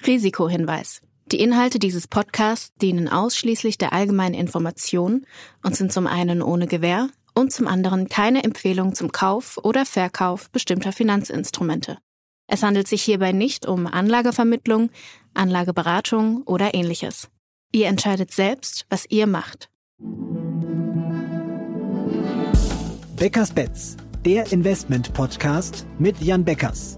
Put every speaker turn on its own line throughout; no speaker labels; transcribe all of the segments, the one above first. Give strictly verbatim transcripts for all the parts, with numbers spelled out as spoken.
Risikohinweis. Die Inhalte dieses Podcasts dienen ausschließlich der allgemeinen Information und sind zum einen ohne Gewähr und zum anderen keine Empfehlung zum Kauf oder Verkauf bestimmter Finanzinstrumente. Es handelt sich hierbei nicht um Anlagevermittlung, Anlageberatung oder Ähnliches. Ihr entscheidet selbst, was ihr macht.
Beckers Bets, der Investment-Podcast mit Jan Beckers.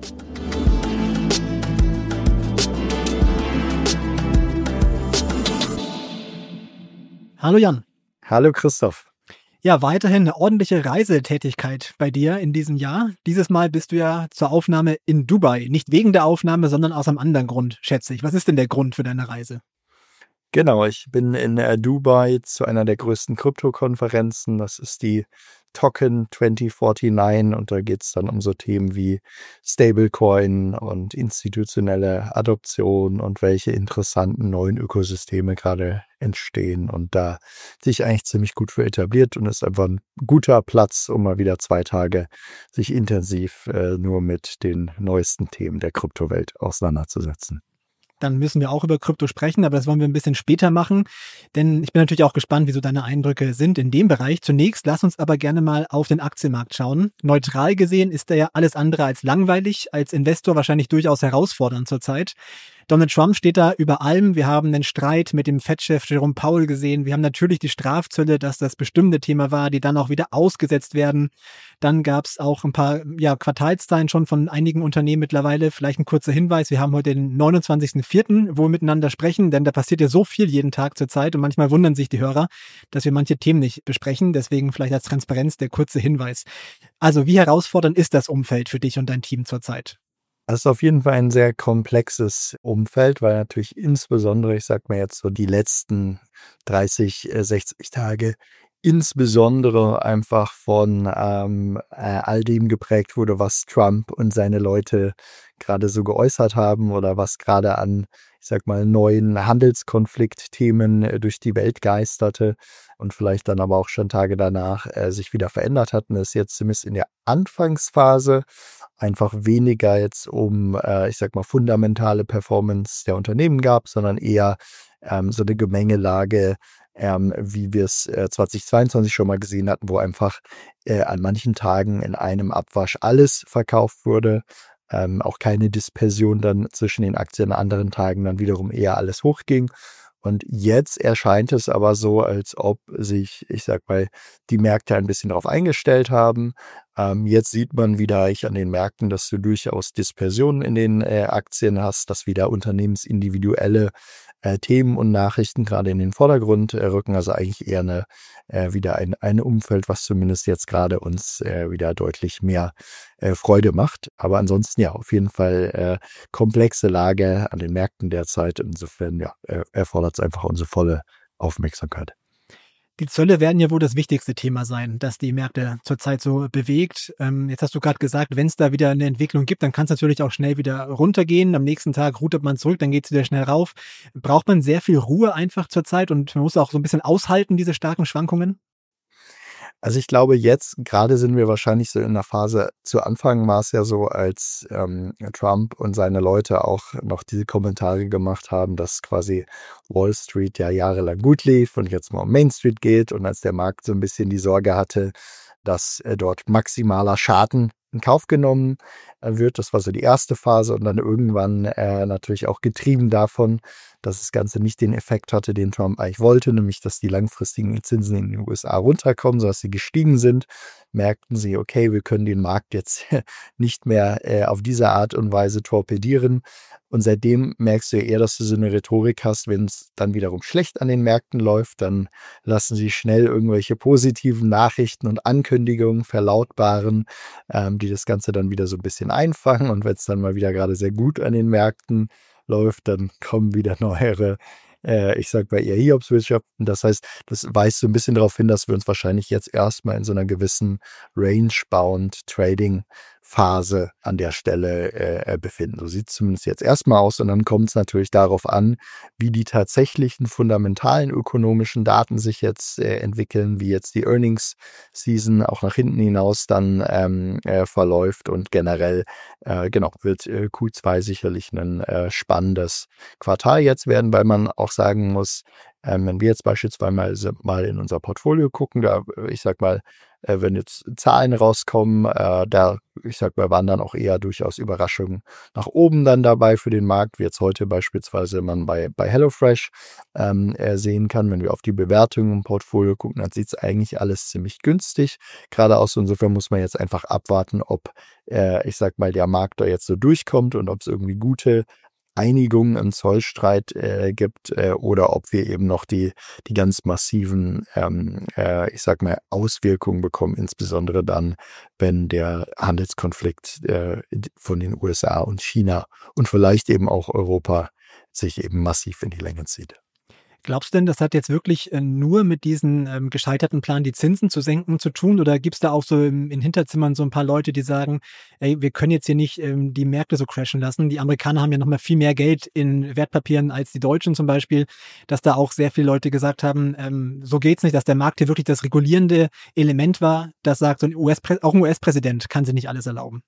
Hallo Jan.
Hallo Christoph.
Ja, weiterhin eine ordentliche Reisetätigkeit bei dir in diesem Jahr. Dieses Mal bist du ja zur Aufnahme in Dubai. Nicht wegen der Aufnahme, sondern aus einem anderen Grund, schätze ich. Was ist denn der Grund für deine Reise?
Genau, ich bin in äh, Dubai zu einer der größten Krypto-Konferenzen. Das ist die Token zwanzig neunundvierzig und da geht es dann um so Themen wie Stablecoin und institutionelle Adoption und welche interessanten neuen Ökosysteme gerade entstehen. Und da sich eigentlich ziemlich gut für etabliert und ist einfach ein guter Platz, um mal wieder zwei Tage sich intensiv äh, nur mit den neuesten Themen der Kryptowelt auseinanderzusetzen.
Dann müssen wir auch über Krypto sprechen, aber das wollen wir ein bisschen später machen, denn ich bin natürlich auch gespannt, wie so deine Eindrücke sind in dem Bereich. Zunächst lass uns aber gerne mal auf den Aktienmarkt schauen. Neutral gesehen ist da ja alles andere als langweilig, als Investor wahrscheinlich durchaus herausfordernd zurzeit. Donald Trump steht da über allem. Wir haben einen Streit mit dem Fed-Chef Jerome Powell gesehen. Wir haben natürlich die Strafzölle, dass das bestimmte Thema war, die dann auch wieder ausgesetzt werden. Dann gab es auch ein paar ja, Quartalszahlen schon von einigen Unternehmen mittlerweile. Vielleicht ein kurzer Hinweis. Wir haben heute den neunundzwanzigsten vierten, wo wir miteinander sprechen, denn da passiert ja so viel jeden Tag zurzeit und manchmal wundern sich die Hörer, dass wir manche Themen nicht besprechen. Deswegen vielleicht als Transparenz der kurze Hinweis. Also wie herausfordernd ist das Umfeld für dich und dein Team zurzeit?
Das ist auf jeden Fall ein sehr komplexes Umfeld, weil natürlich insbesondere, ich sag mal jetzt so die letzten dreißig, sechzig Tage insbesondere einfach von ähm, äh, all dem geprägt wurde, was Trump und seine Leute gerade so geäußert haben oder was gerade an, ich sag mal, neuen Handelskonfliktthemen äh, durch die Welt geisterte und vielleicht dann aber auch schon Tage danach äh, sich wieder verändert hatten. Das ist jetzt zumindest in der Anfangsphase einfach weniger jetzt um, äh, ich sag mal, fundamentale Performance der Unternehmen gab, sondern eher ähm, so eine Gemengelage, ähm, wie wir es äh, zwanzig zweiundzwanzig schon mal gesehen hatten, wo einfach äh, an manchen Tagen in einem Abwasch alles verkauft wurde, ähm, auch keine Dispersion dann zwischen den Aktien, an anderen Tagen dann wiederum eher alles hochging. Und jetzt erscheint es aber so, als ob sich, ich sag mal, die Märkte ein bisschen darauf eingestellt haben. Ähm, jetzt sieht man wieder ich an den Märkten, dass du durchaus Dispersionen in den äh, Aktien hast, dass wieder unternehmensindividuelle äh, Themen und Nachrichten gerade in den Vordergrund äh, rücken. Also eigentlich eher eine, äh, wieder ein, ein Umfeld, was zumindest jetzt gerade uns äh, wieder deutlich mehr äh, Freude macht. Aber ansonsten ja, auf jeden Fall äh, komplexe Lage an den Märkten derzeit. Insofern ja, äh, erfordert es einfach unsere volle Aufmerksamkeit.
Die Zölle werden ja wohl das wichtigste Thema sein, das die Märkte zurzeit so bewegt. Ähm, jetzt hast du gerade gesagt, wenn es da wieder eine Entwicklung gibt, dann kann es natürlich auch schnell wieder runtergehen. Am nächsten Tag rudert man zurück, dann geht es wieder schnell rauf. Braucht man sehr viel Ruhe einfach zurzeit und man muss auch so ein bisschen aushalten, diese starken Schwankungen?
Also ich glaube, jetzt gerade sind wir wahrscheinlich so in der Phase, zu Anfang war es ja so, als ähm, Trump und seine Leute auch noch diese Kommentare gemacht haben, dass quasi Wall Street ja jahrelang gut lief und jetzt mal um Main Street geht und als der Markt so ein bisschen die Sorge hatte, dass äh, dort maximaler Schaden in Kauf genommen äh, wird. Das war so die erste Phase und dann irgendwann äh, natürlich auch getrieben davon, dass das Ganze nicht den Effekt hatte, den Trump eigentlich wollte, nämlich dass die langfristigen Zinsen in den U S A runterkommen, sodass sie gestiegen sind, merkten sie, okay, wir können den Markt jetzt nicht mehr äh, auf diese Art und Weise torpedieren. Und seitdem merkst du ja eher, dass du so eine Rhetorik hast, wenn es dann wiederum schlecht an den Märkten läuft, dann lassen sie schnell irgendwelche positiven Nachrichten und Ankündigungen verlautbaren, ähm, die das Ganze dann wieder so ein bisschen einfangen. Und wenn es dann mal wieder gerade sehr gut an den Märkten läuft, dann kommen wieder neuere, äh, ich sag mal eher Hiobsbotschaften. Das heißt, das weist so ein bisschen darauf hin, dass wir uns wahrscheinlich jetzt erstmal in so einer gewissen Range-Bound-Trading Phase an der Stelle äh, befinden. So sieht es zumindest jetzt erstmal aus. Und dann kommt es natürlich darauf an, wie die tatsächlichen fundamentalen ökonomischen Daten sich jetzt äh, entwickeln, wie jetzt die Earnings-Season auch nach hinten hinaus dann ähm, äh, verläuft. Und generell äh, genau wird äh, Q zwei sicherlich ein äh, spannendes Quartal jetzt werden, weil man auch sagen muss, ähm, wenn wir jetzt beispielsweise mal, mal in unser Portfolio gucken, da ich sag mal, äh, wenn jetzt Zahlen rauskommen, äh, da ich sag mal, waren dann auch eher durchaus Überraschungen nach oben dann dabei für den Markt, wie jetzt heute beispielsweise man bei, bei HelloFresh ähm, äh, sehen kann. Wenn wir auf die Bewertungen im Portfolio gucken, dann sieht es eigentlich alles ziemlich günstig. Gerade aus insofern muss man jetzt einfach abwarten, ob äh, ich sag mal, der Markt da jetzt so durchkommt und ob es irgendwie gute Einigungen im Zollstreit äh, gibt äh, oder ob wir eben noch die, die ganz massiven, ähm, äh, ich sag mal, Auswirkungen bekommen, insbesondere dann, wenn der Handelskonflikt äh, von den U S A und China und vielleicht eben auch Europa sich eben massiv in die Länge zieht.
Glaubst du denn, das hat jetzt wirklich äh, nur mit diesem ähm, gescheiterten Plan, die Zinsen zu senken, zu tun? Oder gibt es da auch so im, in Hinterzimmern so ein paar Leute, die sagen, ey, wir können jetzt hier nicht ähm, die Märkte so crashen lassen? Die Amerikaner haben ja noch mal viel mehr Geld in Wertpapieren als die Deutschen zum Beispiel, dass da auch sehr viele Leute gesagt haben, ähm, so geht's nicht, dass der Markt hier wirklich das regulierende Element war, das sagt, so ein U S auch ein U S-Präsident kann sich nicht alles erlauben.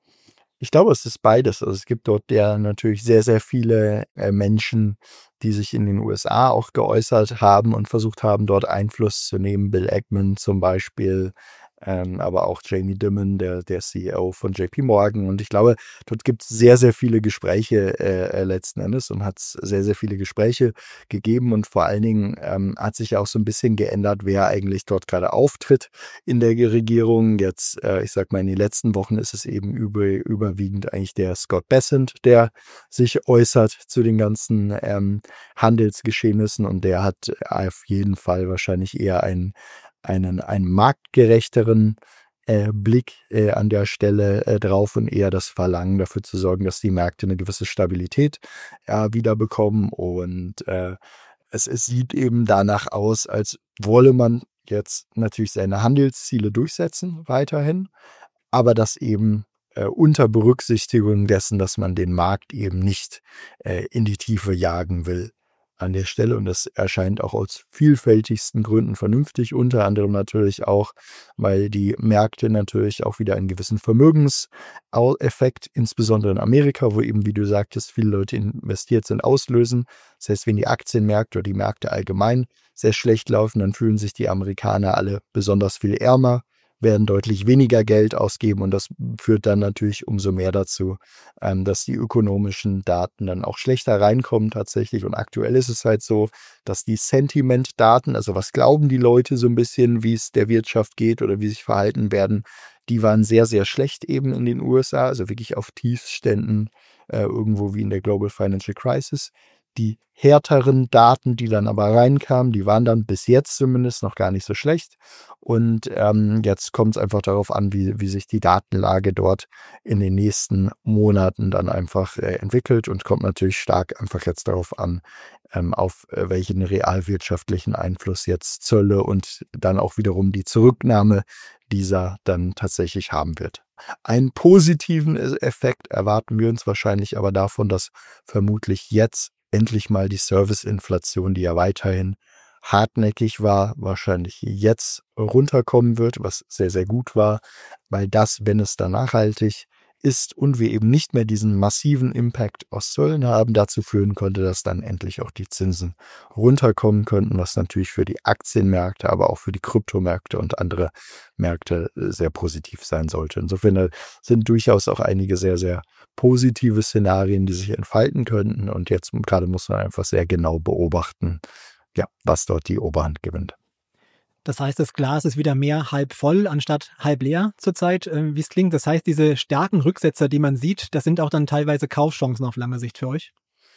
Ich glaube, es ist beides. Also es gibt dort ja natürlich sehr, sehr viele äh, Menschen, die sich in den U S A auch geäußert haben und versucht haben, dort Einfluss zu nehmen. Bill Ackman zum Beispiel, ähm, aber auch Jamie Dimon, der, der C E O von J P Morgan. Und ich glaube, dort gibt es sehr, sehr viele Gespräche äh, letzten Endes und hat es sehr, sehr viele Gespräche gegeben. Und vor allen Dingen ähm, hat sich auch so ein bisschen geändert, wer eigentlich dort gerade auftritt in der Regierung. Jetzt, äh, ich sag mal, in den letzten Wochen ist es eben über, überwiegend eigentlich der Scott Bessent, der sich äußert zu den ganzen ähm, Handelsgeschehnissen. Und der hat auf jeden Fall wahrscheinlich eher einen einen, einen marktgerechteren äh, Blick äh, an der Stelle äh, drauf und eher das Verlangen dafür zu sorgen, dass die Märkte eine gewisse Stabilität äh, wiederbekommen. Und äh, es, es sieht eben danach aus, als wolle man jetzt natürlich seine Handelsziele durchsetzen weiterhin, aber das eben äh, unter Berücksichtigung dessen, dass man den Markt eben nicht äh, in die Tiefe jagen will an der Stelle. Und das erscheint auch aus vielfältigsten Gründen vernünftig, unter anderem natürlich auch, weil die Märkte natürlich auch wieder einen gewissen Vermögenseffekt, insbesondere in Amerika, wo eben, wie du sagtest, viele Leute investiert sind, auslösen. Das heißt, wenn die Aktienmärkte oder die Märkte allgemein sehr schlecht laufen, dann fühlen sich die Amerikaner alle besonders viel ärmer, werden deutlich weniger Geld ausgeben und das führt dann natürlich umso mehr dazu, ähm, dass die ökonomischen Daten dann auch schlechter reinkommen tatsächlich. Und aktuell ist es halt so, dass die Sentiment-Daten, also was glauben die Leute so ein bisschen, wie es der Wirtschaft geht oder wie sie sich verhalten werden, die waren sehr, sehr schlecht eben in den U S A, also wirklich auf Tiefständen äh, irgendwo wie in der Global Financial Crisis. Die härteren Daten, die dann aber reinkamen, die waren dann bis jetzt zumindest noch gar nicht so schlecht. Und ähm, jetzt kommt es einfach darauf an, wie, wie sich die Datenlage dort in den nächsten Monaten dann einfach äh, entwickelt und kommt natürlich stark einfach jetzt darauf an, ähm, auf äh, welchen realwirtschaftlichen Einfluss jetzt Zölle und dann auch wiederum die Zurücknahme dieser dann tatsächlich haben wird. Einen positiven Effekt erwarten wir uns wahrscheinlich aber davon, dass vermutlich jetzt endlich mal die Serviceinflation, die ja weiterhin hartnäckig war, wahrscheinlich jetzt runterkommen wird, was sehr, sehr gut war, weil das, wenn es dann nachhaltig ist und wir eben nicht mehr diesen massiven Impact aus Zöllen haben, dazu führen konnte, dass dann endlich auch die Zinsen runterkommen könnten, was natürlich für die Aktienmärkte, aber auch für die Kryptomärkte und andere Märkte sehr positiv sein sollte. Insofern sind durchaus auch einige sehr, sehr positive Szenarien, die sich entfalten könnten. Und jetzt gerade muss man einfach sehr genau beobachten, ja, was dort die Oberhand gewinnt.
Das heißt, das Glas ist wieder mehr halb voll anstatt halb leer zurzeit, äh, wie es klingt. Das heißt, diese starken Rücksetzer, die man sieht, das sind auch dann teilweise Kaufchancen auf lange Sicht für euch?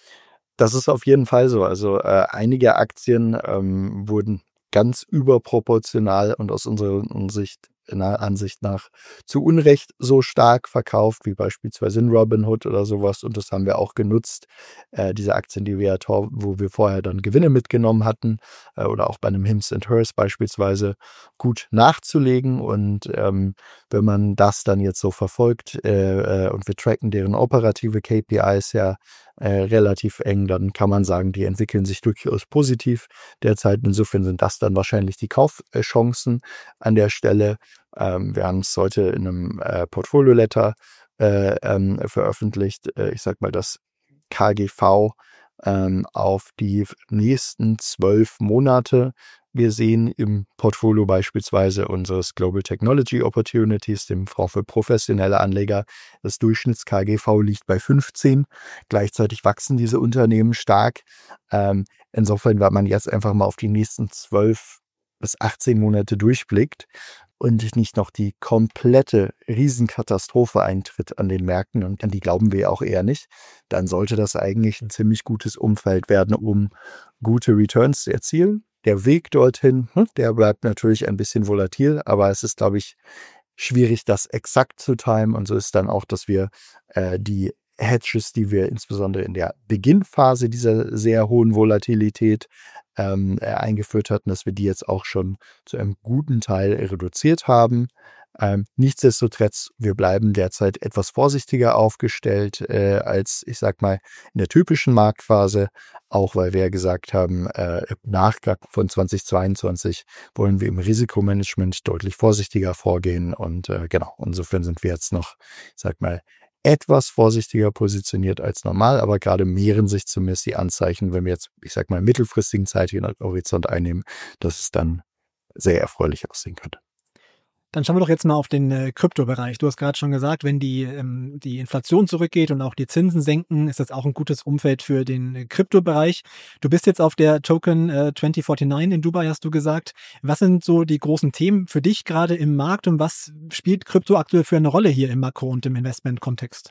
Das ist auf jeden Fall so. Also äh, einige Aktien ähm, wurden ganz überproportional und aus unserer Sicht meiner Ansicht nach zu Unrecht so stark verkauft, wie beispielsweise in Robinhood oder sowas. Und das haben wir auch genutzt, äh, diese Aktien, die wir ja, wo wir vorher dann Gewinne mitgenommen hatten, äh, oder auch bei einem Hims and Hers beispielsweise, gut nachzulegen. Und ähm, wenn man das dann jetzt so verfolgt äh, äh, und wir tracken deren operative K P Is ja äh, relativ eng, dann kann man sagen, die entwickeln sich durchaus positiv derzeit. Insofern sind das dann wahrscheinlich die Kaufchancen an der Stelle. Ähm, wir haben es heute in einem äh, Portfolio-Letter äh, ähm, veröffentlicht. Äh, ich sag mal, das K G V ähm, auf die nächsten zwölf Monate. Wir sehen im Portfolio beispielsweise unseres Global Technology Opportunities, dem Fonds für professionelle Anleger, das Durchschnitts-K G V liegt bei fünfzehn. Gleichzeitig wachsen diese Unternehmen stark. Ähm, insofern, wenn man jetzt einfach mal auf die nächsten zwölf bis achtzehn Monate durchblickt und nicht noch die komplette Riesenkatastrophe eintritt an den Märkten, und an die glauben wir auch eher nicht, dann sollte das eigentlich ein ziemlich gutes Umfeld werden, um gute Returns zu erzielen. Der Weg dorthin, der bleibt natürlich ein bisschen volatil, aber es ist, glaube ich, schwierig, das exakt zu timen. Und so ist dann auch, dass wir äh, die Hedges, die wir insbesondere in der Beginnphase dieser sehr hohen Volatilität ähm, äh, eingeführt hatten, dass wir die jetzt auch schon zu einem guten Teil reduziert haben. Ähm, nichtsdestotrotz, wir bleiben derzeit etwas vorsichtiger aufgestellt äh, als, ich sag mal, in der typischen Marktphase, auch weil wir ja gesagt haben, äh, im Nachgang von zweitausendzweiundzwanzig wollen wir im Risikomanagement deutlich vorsichtiger vorgehen, und äh, genau, insofern sind wir jetzt noch, ich sag mal, etwas vorsichtiger positioniert als normal, aber gerade mehren sich zumindest die Anzeichen, wenn wir jetzt, ich sag mal, mittelfristigen Zeithorizont einnehmen, dass es dann sehr erfreulich aussehen könnte.
Dann schauen wir doch jetzt mal auf den äh, Kryptobereich. Du hast gerade schon gesagt, wenn die, ähm, die Inflation zurückgeht und auch die Zinsen senken, ist das auch ein gutes Umfeld für den äh, Kryptobereich. Du bist jetzt auf der Token äh, zwanzig neunundvierzig in Dubai, hast du gesagt. Was sind so die großen Themen für dich gerade im Markt und was spielt Krypto aktuell für eine Rolle hier im Makro- und im Investmentkontext?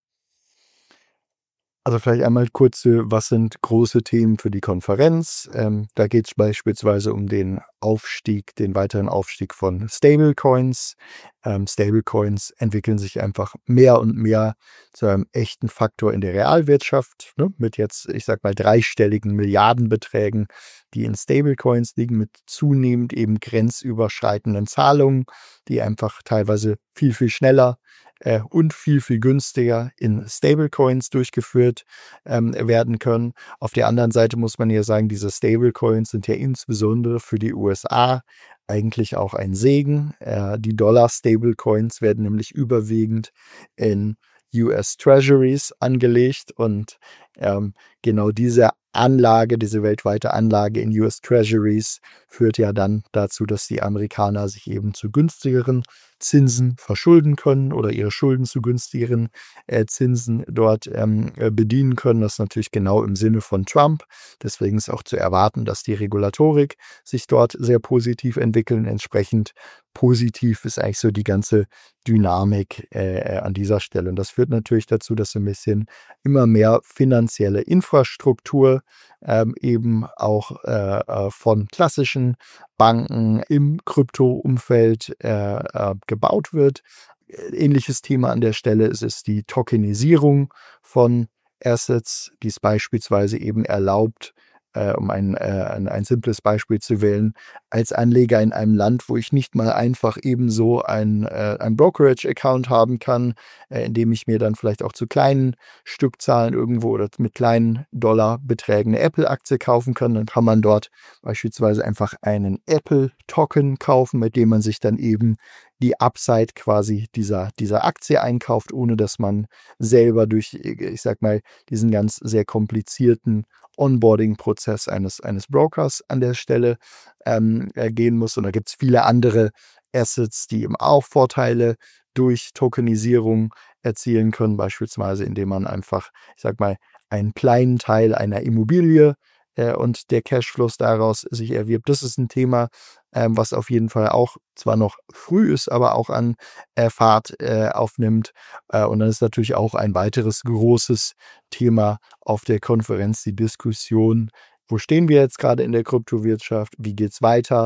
Also vielleicht einmal kurz, was sind große Themen für die Konferenz? Ähm, da geht es beispielsweise um den Aufstieg, den weiteren Aufstieg von Stablecoins. Ähm, Stablecoins entwickeln sich einfach mehr und mehr zu einem echten Faktor in der Realwirtschaft, ne? Mit jetzt, ich sag mal, dreistelligen Milliardenbeträgen, die in Stablecoins liegen, mit zunehmend eben grenzüberschreitenden Zahlungen, die einfach teilweise viel, viel schneller Äh, und viel, viel günstiger in Stablecoins durchgeführt ähm, werden können. Auf der anderen Seite muss man ja sagen, diese Stablecoins sind ja insbesondere für die U S A eigentlich auch ein Segen. Äh, die Dollar-Stablecoins werden nämlich überwiegend in U S Treasuries angelegt, und ähm, genau diese Anlage, diese weltweite Anlage in U S Treasuries führt ja dann dazu, dass die Amerikaner sich eben zu günstigeren Zinsen verschulden können oder ihre Schulden zu günstigeren äh, Zinsen dort ähm, bedienen können. Das ist natürlich genau im Sinne von Trump. Deswegen ist auch zu erwarten, dass die Regulatorik sich dort sehr positiv entwickeln. Entsprechend positiv ist eigentlich so die ganze Dynamik äh, an dieser Stelle. Und das führt natürlich dazu, dass so ein bisschen immer mehr finanzielle Infrastruktur ähm, eben auch äh, von klassischen Banken im Krypto-Umfeld äh, äh, gebaut wird. Ähnliches Thema an der Stelle ist, ist die Tokenisierung von Assets, die es beispielsweise eben erlaubt, äh, um ein, äh, ein, ein simples Beispiel zu wählen, als Anleger in einem Land, wo ich nicht mal einfach ebenso ein, äh, ein Brokerage-Account haben kann, äh, in dem ich mir dann vielleicht auch zu kleinen Stückzahlen irgendwo oder mit kleinen Dollarbeträgen eine Apple-Aktie kaufen kann. Dann kann man dort beispielsweise einfach einen Apple-Token kaufen, mit dem man sich dann eben die Upside quasi dieser, dieser Aktie einkauft, ohne dass man selber durch, ich sag mal, diesen ganz sehr komplizierten Onboarding-Prozess eines, eines Brokers an der Stelle ähm, gehen muss. Und da gibt es viele andere Assets, die eben auch Vorteile durch Tokenisierung erzielen können, beispielsweise indem man einfach, ich sag mal, einen kleinen Teil einer Immobilie äh, und der Cashflows daraus sich erwirbt. Das ist ein Thema, ähm, was auf jeden Fall auch zwar noch früh ist, aber auch an äh, Fahrt äh, aufnimmt. Äh, und dann ist natürlich auch ein weiteres großes Thema auf der Konferenz die Diskussion, wo stehen wir jetzt gerade in der Kryptowirtschaft, wie geht's weiter?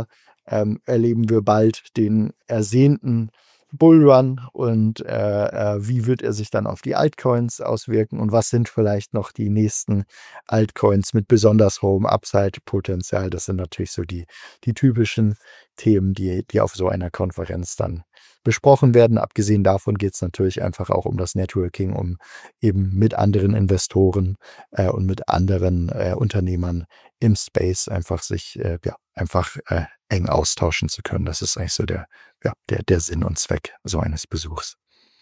ähm, erleben wir bald den ersehnten Bullrun und äh, äh, wie wird er sich dann auf die Altcoins auswirken und was sind vielleicht noch die nächsten Altcoins mit besonders hohem Upside-Potenzial. Das sind natürlich so die, die typischen Themen, die, die auf so einer Konferenz dann besprochen werden. Abgesehen davon geht es natürlich einfach auch um das Networking, um eben mit anderen Investoren äh, und mit anderen äh, Unternehmern im Space einfach sich äh, ja, einfach äh, eng austauschen zu können. Das ist eigentlich so der, ja, der, der Sinn und Zweck so eines Besuchs.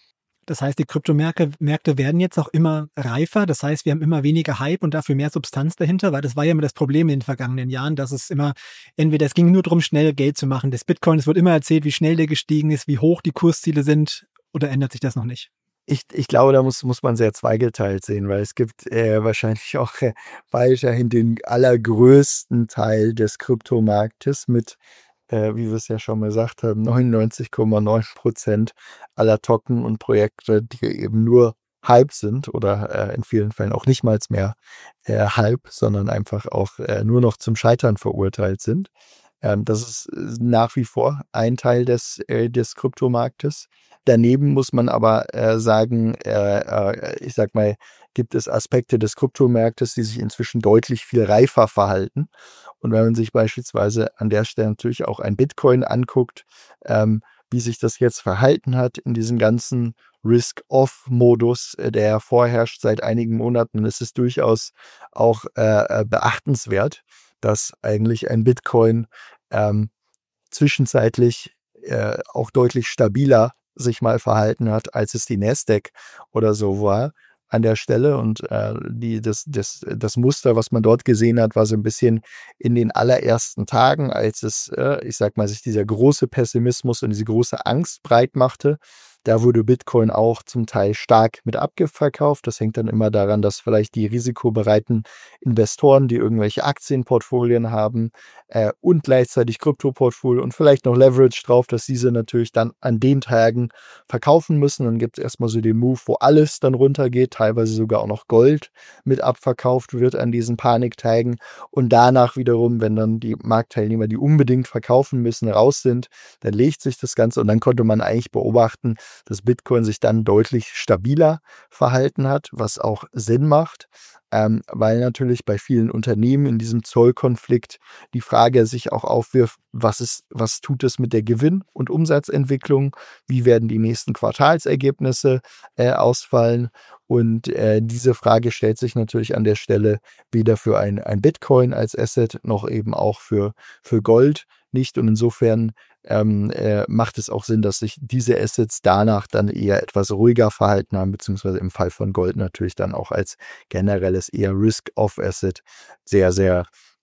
Das heißt, die Kryptomärkte Märkte werden jetzt auch immer reifer. Das heißt, wir haben immer weniger Hype und dafür mehr Substanz dahinter, weil das war ja immer das Problem in den vergangenen Jahren, dass es immer, entweder es ging nur darum, schnell Geld zu machen. Das Bitcoin, es wird immer erzählt, wie schnell der gestiegen ist, wie hoch die Kursziele sind, oder ändert sich das noch nicht?
Ich, ich glaube, da muss, muss man sehr zweigeteilt sehen, weil es gibt äh, wahrscheinlich auch äh, weiterhin den allergrößten Teil des Kryptomarktes mit, äh, wie wir es ja schon mal gesagt haben, neunundneunzig Komma neun Prozent aller Token und Projekte, die eben nur Hype sind oder äh, in vielen Fällen auch nicht mal mehr äh, Hype, sondern einfach auch äh, nur noch zum Scheitern verurteilt sind. Ähm, das ist nach wie vor ein Teil des, äh, des Kryptomarktes. Daneben muss man aber äh, sagen, äh, äh, ich sag mal, gibt es Aspekte des Kryptomarktes, die sich inzwischen deutlich viel reifer verhalten. Und wenn man sich beispielsweise an der Stelle natürlich auch ein Bitcoin anguckt, ähm, wie sich das jetzt verhalten hat in diesem ganzen Risk-Off-Modus, äh, der vorherrscht seit einigen Monaten, ist es durchaus auch äh, beachtenswert, dass eigentlich ein Bitcoin ähm, zwischenzeitlich äh, auch deutlich stabiler sich mal verhalten hat, als es die Nasdaq oder so war an der Stelle. Und äh, die, das, das, das Muster, was man dort gesehen hat, war so ein bisschen in den allerersten Tagen, als es, äh, ich sag mal, sich dieser große Pessimismus und diese große Angst breit machte. Da wurde Bitcoin auch zum Teil stark mit abverkauft. Das hängt dann immer daran, dass vielleicht die risikobereiten Investoren, die irgendwelche Aktienportfolien haben äh, und gleichzeitig Kryptoportfolio und vielleicht noch Leverage drauf, dass diese natürlich dann an den Tagen verkaufen müssen. Dann gibt es erstmal so den Move, wo alles dann runtergeht, teilweise sogar auch noch Gold mit abverkauft wird an diesen Paniktagen. Und danach wiederum, wenn dann die Marktteilnehmer, die unbedingt verkaufen müssen, raus sind, dann legt sich das Ganze und dann konnte man eigentlich beobachten, dass Bitcoin sich dann deutlich stabiler verhalten hat, was auch Sinn macht, ähm, weil natürlich bei vielen Unternehmen in diesem Zollkonflikt die Frage sich auch aufwirft, was ist, was tut es mit der Gewinn- und Umsatzentwicklung, wie werden die nächsten Quartalsergebnisse äh, ausfallen und äh, diese Frage stellt sich natürlich an der Stelle weder für ein, ein Bitcoin als Asset noch eben auch für, für Gold nicht und insofern Ähm, äh, macht es auch Sinn, dass sich diese Assets danach dann eher etwas ruhiger verhalten haben, beziehungsweise im Fall von Gold natürlich dann auch als generelles eher Risk-Off-Asset sehr, sehr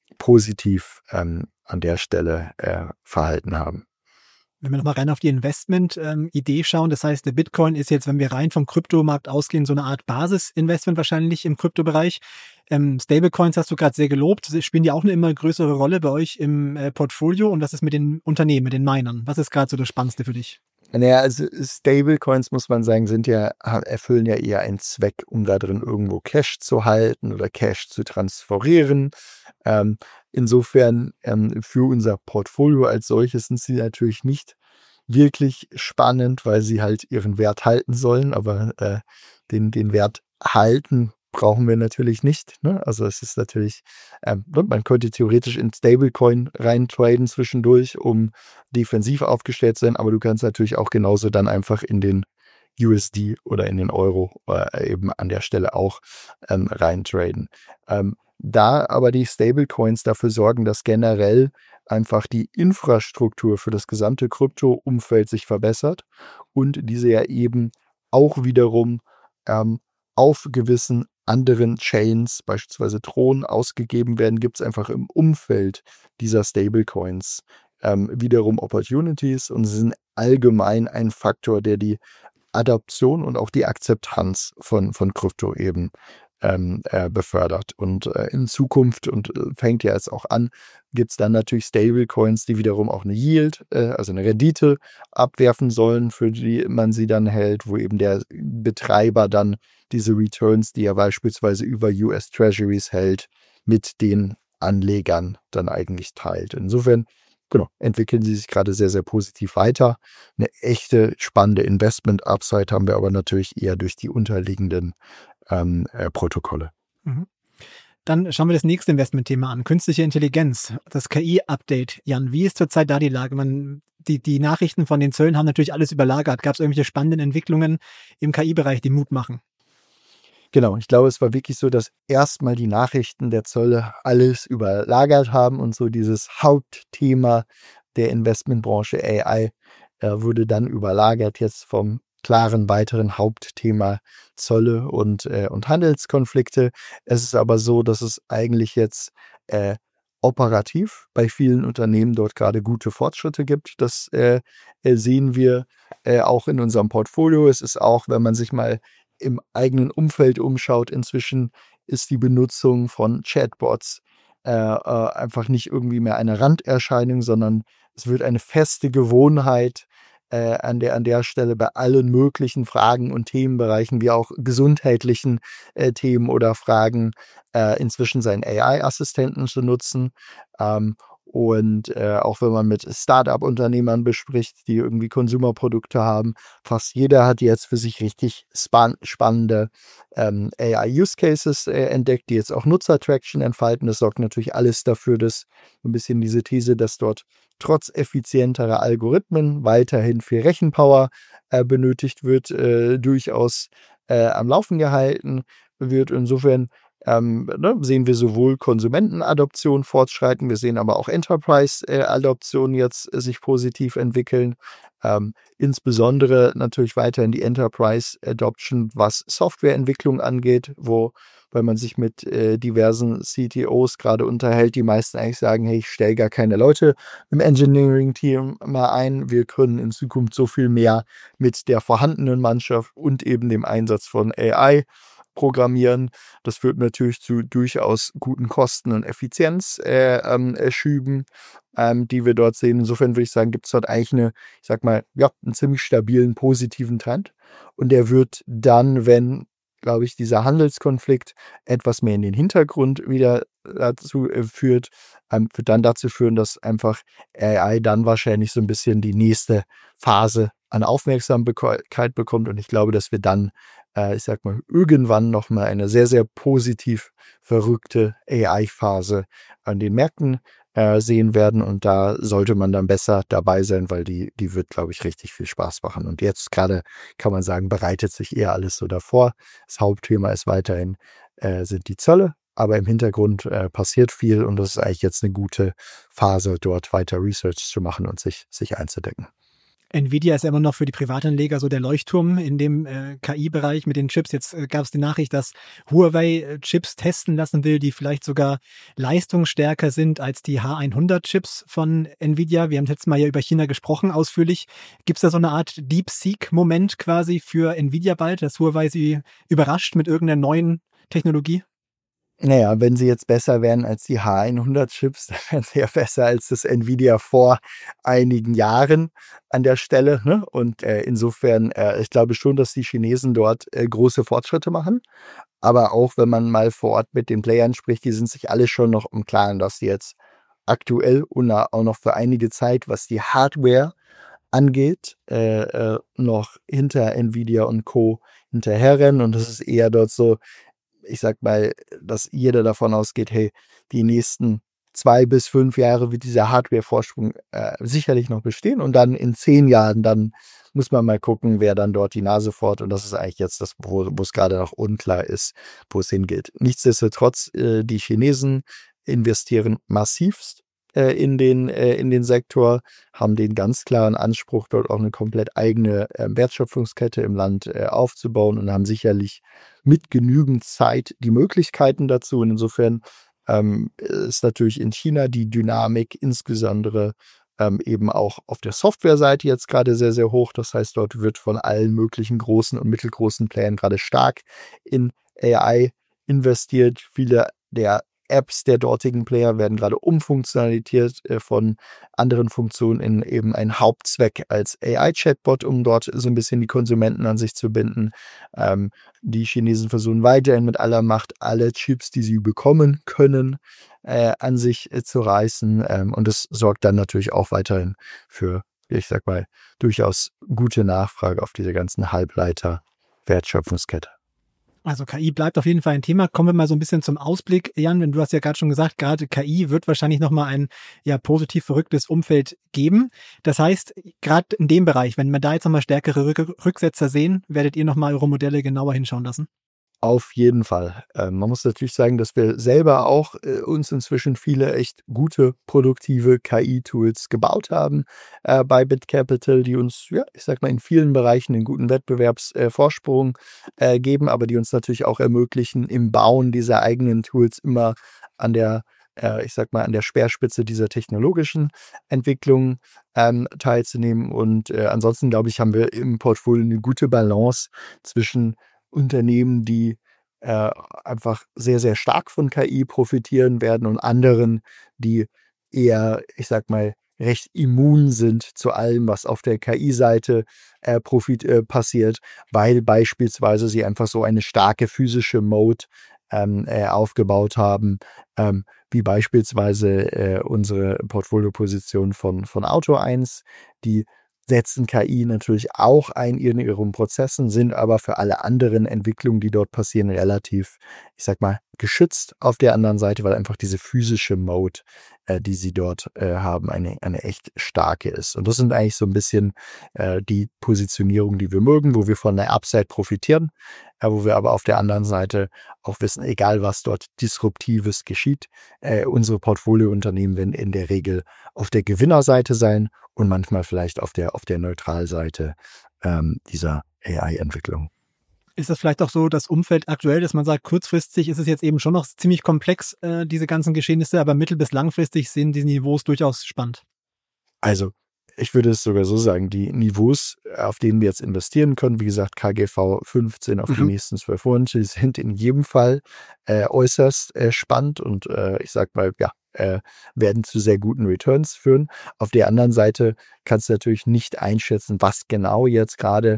positiv ähm, an der Stelle äh, verhalten haben.
Wenn wir nochmal rein auf die Investment-Idee ähm, schauen, das heißt, der Bitcoin ist jetzt, wenn wir rein vom Kryptomarkt ausgehen, so eine Art Basis-Investment wahrscheinlich im Kryptobereich. Ähm, Stablecoins hast du gerade sehr gelobt. Spielen die auch eine immer größere Rolle bei euch im äh, Portfolio? Und was ist mit den Unternehmen, mit den Minern? Was ist gerade so das Spannendste für dich?
Naja, also Stablecoins, muss man sagen, sind ja, erfüllen ja eher einen Zweck, um da drin irgendwo Cash zu halten oder Cash zu transferieren. Ähm, insofern ähm, für unser Portfolio als solches sind sie natürlich nicht wirklich spannend, weil sie halt ihren Wert halten sollen, aber äh, den, den Wert halten brauchen wir natürlich nicht. Ne? Also es ist natürlich, ähm, man könnte theoretisch in Stablecoin rein traden zwischendurch, um defensiv aufgestellt zu sein, aber du kannst natürlich auch genauso dann einfach in den U S D oder in den Euro äh, eben an der Stelle auch ähm, rein traden. Ähm, da aber die Stablecoins dafür sorgen, dass generell einfach die Infrastruktur für das gesamte Krypto-Umfeld sich verbessert und diese ja eben auch wiederum ähm, auf gewissen anderen Chains, beispielsweise Tron, ausgegeben werden, gibt es einfach im Umfeld dieser Stablecoins ähm, wiederum Opportunities und sie sind allgemein ein Faktor, der die Adaption und auch die Akzeptanz von, von Krypto eben ähm, äh, befördert. Und äh, in Zukunft, und äh, fängt ja jetzt auch an, gibt es dann natürlich Stablecoins, die wiederum auch eine Yield, äh, also eine Rendite abwerfen sollen, für die man sie dann hält, wo eben der Betreiber dann diese Returns, die er beispielsweise über U S Treasuries hält, mit den Anlegern dann eigentlich teilt. Insofern genau, entwickeln sie sich gerade sehr, sehr positiv weiter. Eine echte spannende Investment-Upside haben wir aber natürlich eher durch die unterliegenden ähm, äh, Protokolle.
Mhm. Dann schauen wir das nächste Investmentthema an, künstliche Intelligenz, das K I-Update. Jan, wie ist zurzeit da die Lage? Man, die, die Nachrichten von den Zöllen haben natürlich alles überlagert. Gab es irgendwelche spannenden Entwicklungen im K I-Bereich, die Mut machen?
Genau, ich glaube, es war wirklich so, dass erstmal die Nachrichten der Zölle alles überlagert haben und so dieses Hauptthema der Investmentbranche A I äh, wurde dann überlagert jetzt vom klaren weiteren Hauptthema Zölle und, äh, und Handelskonflikte. Es ist aber so, dass es eigentlich jetzt äh, operativ bei vielen Unternehmen dort gerade gute Fortschritte gibt. Das äh, äh, sehen wir äh, auch in unserem Portfolio. Es ist auch, wenn man sich mal im eigenen Umfeld umschaut, inzwischen ist die Benutzung von Chatbots äh, äh, einfach nicht irgendwie mehr eine Randerscheinung, sondern es wird eine feste Gewohnheit äh, an der, an der Stelle bei allen möglichen Fragen und Themenbereichen, wie auch gesundheitlichen äh, Themen oder Fragen, äh, inzwischen seinen A I-Assistenten zu nutzen. Ähm, Und äh, auch wenn man mit Start-up-Unternehmern bespricht, die irgendwie Konsumerprodukte haben, fast jeder hat jetzt für sich richtig span- spannende ähm, A I-Use-Cases äh, entdeckt, die jetzt auch Nutzer-Traction entfalten. Das sorgt natürlich alles dafür, dass ein bisschen diese These, dass dort trotz effizienterer Algorithmen weiterhin viel Rechenpower äh, benötigt wird, äh, durchaus äh, am Laufen gehalten wird. Insofern Ähm, ne, sehen wir sowohl Konsumentenadoption fortschreiten, wir sehen aber auch Enterprise-Adoption jetzt äh, sich positiv entwickeln. Ähm, insbesondere natürlich weiterhin die Enterprise-Adoption, was Softwareentwicklung angeht, wo, weil man sich mit äh, diversen C T Os gerade unterhält, die meisten eigentlich sagen, hey, ich stelle gar keine Leute im Engineering-Team mal ein. Wir können in Zukunft so viel mehr mit der vorhandenen Mannschaft und eben dem Einsatz von A I programmieren. Das führt natürlich zu durchaus guten Kosten- und Effizienzschüben, äh, ähm, die wir dort sehen. Insofern würde ich sagen, gibt es dort eigentlich eine, ich sag mal, ja, einen ziemlich stabilen, positiven Trend. Und der wird dann, wenn, glaube ich, dieser Handelskonflikt etwas mehr in den Hintergrund wieder dazu äh, führt, ähm, wird dann dazu führen, dass einfach A I dann wahrscheinlich so ein bisschen die nächste Phase an Aufmerksamkeit bekommt. Und ich glaube, dass wir dann äh, ich sag mal, irgendwann nochmal eine sehr, sehr positiv verrückte A I-Phase an den Märkten äh, sehen werden. Und da sollte man dann besser dabei sein, weil die, die wird, glaube ich, richtig viel Spaß machen. Und jetzt gerade kann man sagen, bereitet sich eher alles so davor. Das Hauptthema ist weiterhin, äh, sind die Zölle. Aber im Hintergrund äh, passiert viel und das ist eigentlich jetzt eine gute Phase, dort weiter Research zu machen und sich, sich einzudecken.
Nvidia ist immer noch für die Privatanleger so der Leuchtturm in dem äh, K I-Bereich mit den Chips. Jetzt äh, gab es die Nachricht, dass Huawei äh, Chips testen lassen will, die vielleicht sogar leistungsstärker sind als die H hundert Chips von Nvidia. Wir haben letztes Mal ja über China gesprochen, ausführlich. Gibt es da so eine Art DeepSeek-Moment quasi für Nvidia bald, dass Huawei sie überrascht mit irgendeiner neuen Technologie?
Naja, wenn sie jetzt besser wären als die H hundert Chips, dann wären sie ja besser als das Nvidia vor einigen Jahren an der Stelle. Ne? Und äh, insofern, äh, ich glaube schon, dass die Chinesen dort äh, große Fortschritte machen. Aber auch wenn man mal vor Ort mit den Playern spricht, die sind sich alle schon noch im Klaren, dass sie jetzt aktuell und auch noch für einige Zeit, was die Hardware angeht, äh, äh, noch hinter Nvidia und Co. hinterherrennen. Und das ist eher dort so, ich sag mal, dass jeder davon ausgeht, hey, die nächsten zwei bis fünf Jahre wird dieser Hardware-Vorsprung äh, sicherlich noch bestehen und dann in zehn Jahren, dann muss man mal gucken, wer dann dort die Nase fährt und das ist eigentlich jetzt das, wo es gerade noch unklar ist, wo es hingeht. Nichtsdestotrotz, äh, die Chinesen investieren massivst äh, in den, äh, in den Sektor, haben den ganz klaren Anspruch, dort auch eine komplett eigene äh, Wertschöpfungskette im Land äh, aufzubauen und haben sicherlich mit genügend Zeit die Möglichkeiten dazu. Und insofern ähm, ist natürlich in China die Dynamik insbesondere ähm, eben auch auf der Softwareseite jetzt gerade sehr, sehr hoch. Das heißt, dort wird von allen möglichen großen und mittelgroßen Playern gerade stark in A I investiert. Viele der Apps der dortigen Player werden gerade umfunktionalisiert äh, von anderen Funktionen in eben einen Hauptzweck als A I-Chatbot, um dort so ein bisschen die Konsumenten an sich zu binden. Ähm, die Chinesen versuchen weiterhin mit aller Macht alle Chips, die sie bekommen können, äh, an sich äh, zu reißen. Ähm, und das sorgt dann natürlich auch weiterhin für, ich sag mal, durchaus gute Nachfrage auf diese ganzen Halbleiter-Wertschöpfungskette.
Also K I bleibt auf jeden Fall ein Thema. Kommen wir mal so ein bisschen zum Ausblick. Jan, wenn du hast ja gerade schon gesagt, gerade K I wird wahrscheinlich nochmal ein ja positiv verrücktes Umfeld geben. Das heißt, gerade in dem Bereich, wenn wir da jetzt nochmal stärkere Rück- Rücksetzer sehen, werdet ihr nochmal eure Modelle genauer hinschauen lassen?
Auf jeden Fall. Ähm, man muss natürlich sagen, dass wir selber auch äh, uns inzwischen viele echt gute, produktive K I-Tools gebaut haben äh, bei BitCapital, die uns, ja, ich sag mal, in vielen Bereichen einen guten Wettbewerbsvorsprung äh, äh, geben, aber die uns natürlich auch ermöglichen, im Bauen dieser eigenen Tools immer an der, äh, ich sag mal, an der Speerspitze dieser technologischen Entwicklung ähm, teilzunehmen. Und äh, ansonsten, glaube ich, haben wir im Portfolio eine gute Balance zwischen Unternehmen, die äh, einfach sehr, sehr stark von K I profitieren werden und anderen, die eher, ich sag mal, recht immun sind zu allem, was auf der K I-Seite äh, profit, äh, passiert, weil beispielsweise sie einfach so eine starke physische Mode ähm, äh, aufgebaut haben, ähm, wie beispielsweise äh, unsere Portfolioposition von, von Auto eins, die setzen K I natürlich auch ein in ihren Prozessen, sind aber für alle anderen Entwicklungen, die dort passieren, relativ, ich sag mal, geschützt auf der anderen Seite, weil einfach diese physische Mode, äh, die sie dort äh, haben, eine, eine echt starke ist. Und das sind eigentlich so ein bisschen äh, die Positionierung, die wir mögen, wo wir von der Upside profitieren, äh, wo wir aber auf der anderen Seite auch wissen, egal was dort Disruptives geschieht, äh, unsere Portfoliounternehmen werden in der Regel auf der Gewinnerseite sein und manchmal vielleicht auf der, auf der Neutralseite ähm, dieser A I-Entwicklung.
Ist das vielleicht auch so das Umfeld aktuell, dass man sagt, kurzfristig ist es jetzt eben schon noch ziemlich komplex, äh, diese ganzen Geschehnisse, aber mittel- bis langfristig sind die Niveaus durchaus spannend?
Also ich würde es sogar so sagen, die Niveaus, auf denen wir jetzt investieren können, wie gesagt, K G V fünfzehn auf mhm. die nächsten zwölf Monate, sind in jedem Fall äh, äußerst äh, spannend und äh, ich sag mal, ja, äh, werden zu sehr guten Returns führen. Auf der anderen Seite kannst du natürlich nicht einschätzen, was genau jetzt gerade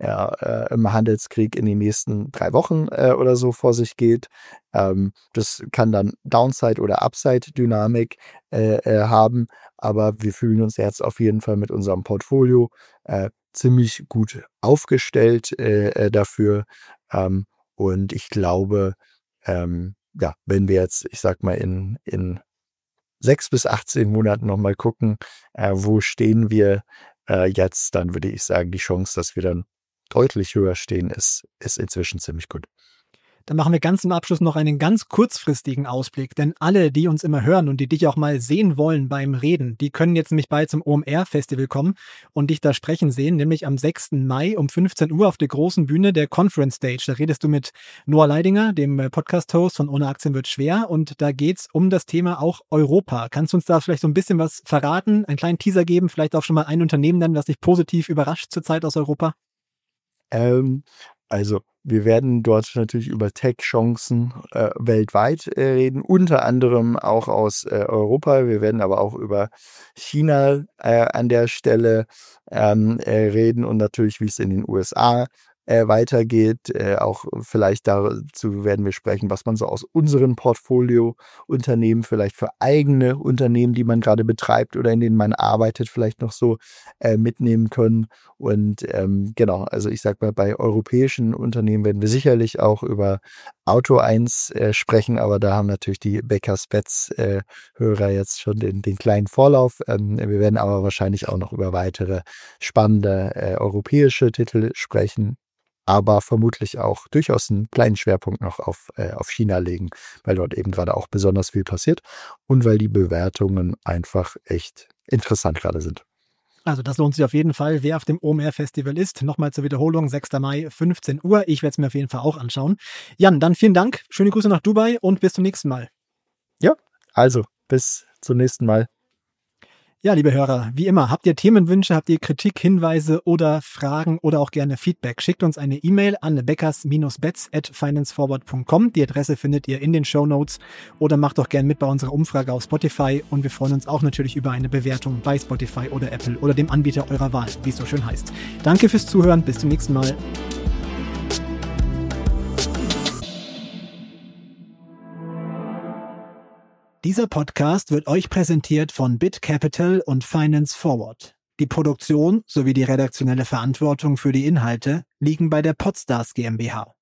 äh, im Handelskrieg in den nächsten drei Wochen äh, oder so vor sich geht. Ähm, das kann dann Downside- oder Upside-Dynamik äh, äh, haben, aber wir fühlen uns jetzt auf jeden Fall mit unserem Portfolio äh, ziemlich gut aufgestellt äh, dafür. Ähm, und ich glaube, ähm, ja, wenn wir jetzt, ich sag mal, in, in sechs bis achtzehn Monaten nochmal gucken, äh, wo stehen wir äh, jetzt, dann würde ich sagen, die Chance, dass wir dann deutlich höher stehen, ist, ist inzwischen ziemlich gut.
Dann machen wir ganz zum Abschluss noch einen ganz kurzfristigen Ausblick, denn alle, die uns immer hören und die dich auch mal sehen wollen beim Reden, die können jetzt nämlich bald zum O M R-Festival kommen und dich da sprechen sehen, nämlich am sechsten Mai um fünfzehn Uhr auf der großen Bühne der Conference Stage. Da redest du mit Noah Leidinger, dem Podcast-Host von Ohne Aktien wird schwer, und da geht's um das Thema auch Europa. Kannst du uns da vielleicht so ein bisschen was verraten, einen kleinen Teaser geben, vielleicht auch schon mal ein Unternehmen nennen, das dich positiv überrascht zurzeit aus Europa?
Ähm, also wir werden dort natürlich über Tech-Chancen äh, weltweit äh, reden, unter anderem auch aus äh, Europa. Wir werden aber auch über China äh, an der Stelle ähm, äh, reden und natürlich, wie es in den U S A äh, weitergeht. Äh, auch vielleicht dazu werden wir sprechen, was man so aus unseren Portfolio-Unternehmen, vielleicht für eigene Unternehmen, die man gerade betreibt oder in denen man arbeitet, vielleicht noch so äh, mitnehmen können. Und ähm, genau, also ich sag mal, bei europäischen Unternehmen werden wir sicherlich auch über Auto eins äh, sprechen, aber da haben natürlich die Becker-Spetz-Hörer äh, jetzt schon den, den kleinen Vorlauf. Ähm, wir werden aber wahrscheinlich auch noch über weitere spannende äh, europäische Titel sprechen, aber vermutlich auch durchaus einen kleinen Schwerpunkt noch auf, äh, auf China legen, weil dort eben gerade auch besonders viel passiert und weil die Bewertungen einfach echt interessant gerade sind.
Also das lohnt sich auf jeden Fall, wer auf dem O M R-Festival ist. Nochmal zur Wiederholung, sechster Mai, fünfzehn Uhr. Ich werde es mir auf jeden Fall auch anschauen. Jan, dann vielen Dank, schöne Grüße nach Dubai und bis zum nächsten Mal.
Ja, also bis zum nächsten Mal.
Ja, liebe Hörer, wie immer, habt ihr Themenwünsche, habt ihr Kritik, Hinweise oder Fragen oder auch gerne Feedback? Schickt uns eine E-Mail an beckers betz at financeforward punkt com. Die Adresse findet ihr in den Shownotes oder macht doch gerne mit bei unserer Umfrage auf Spotify und wir freuen uns auch natürlich über eine Bewertung bei Spotify oder Apple oder dem Anbieter eurer Wahl, wie es so schön heißt. Danke fürs Zuhören, bis zum nächsten Mal. Dieser Podcast wird euch präsentiert von Bit Capital und Finance Forward. Die Produktion sowie die redaktionelle Verantwortung für die Inhalte liegen bei der Podstars GmbH.